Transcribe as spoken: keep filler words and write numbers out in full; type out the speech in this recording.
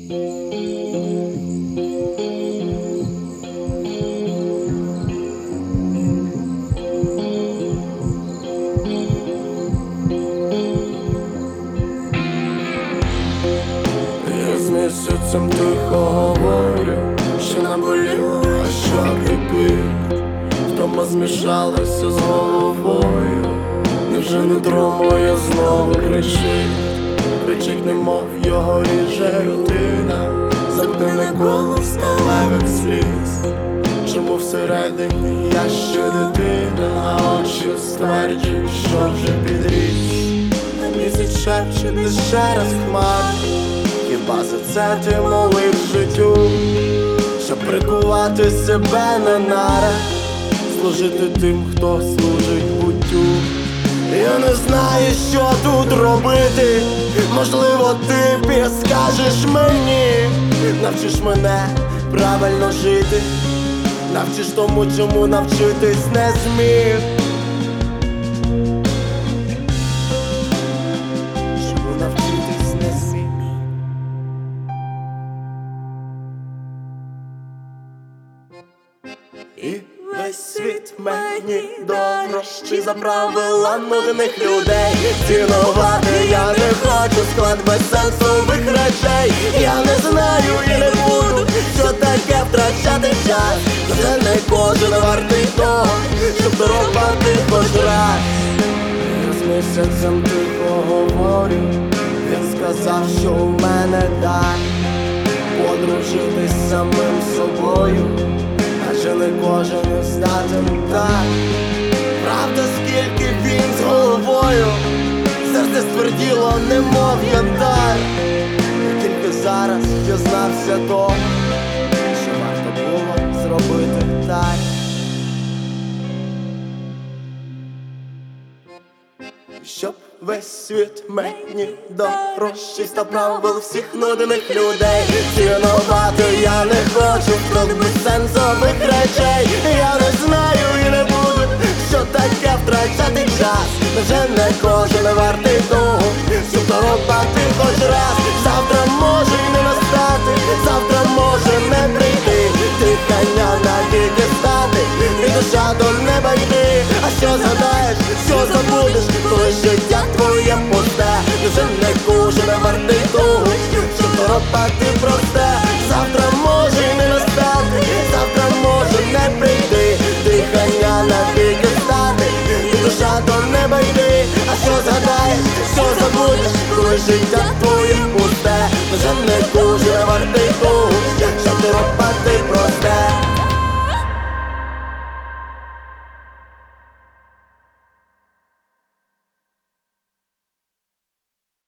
Місяцем тихо говорю, що наболіло, а що кипить. Втома змішалася з головою. Невже нутро моє знову кричить? Кричить, немов його ріже рутина. Замкнене коло сталевих сліз. Чому всередині я ще дитина, а очі стверджують, що вже підріс. А місяць шепче, де ще раз хмарі. Хіба за це ти молив життю, щоб прикувати себе на нарах, служити тим, хто служить буттю. Я не знаю, що тут робити. Можливо, ти підскажеш мені. Навчиш мене правильно жити, навчиш тому, чому навчитись не зміг. Чому навчитись не зміг. І весь світ мені дорожчий за правила нудних людей. Цінувати я не хочу склад безсенсових речей. Я не знаю і не буду, що таке втрачати час. Це не кожен вартий того, щоб дорогати хоч раз. Я з місяцем тихо говорю. Він сказав, що у мене дар подружитись самим собою. Адже не кожен здатен так. Правда, скільки він з головою. Серце стверділо, немов янтар. І тільки зараз дізнався того, що варто було зробити так. Щоб весь світ мені дорожчий став правил всіх нудних людей. Цінувати я не хочу склад безсенсових речей. Я не знаю і не буду, що таке втрачати час. Вже не кожен вартий того, щоб дорогати хоч раз. Завтра може й не настати, завтра може не прийти. Дихання навіки стати, і душа до неба йти. А що згадаєш, що забудеш, коли життя твоє пусте? Вже не кожен вартий того, щоб дорогати просте. Завтра може й не настати, завтра може не прийти. Дихання навіки стати, і душа до неба йти. А що згадаєш, що забудеш, коли життя твоє пусте? Вже не кожен вартий того, щоб дорогати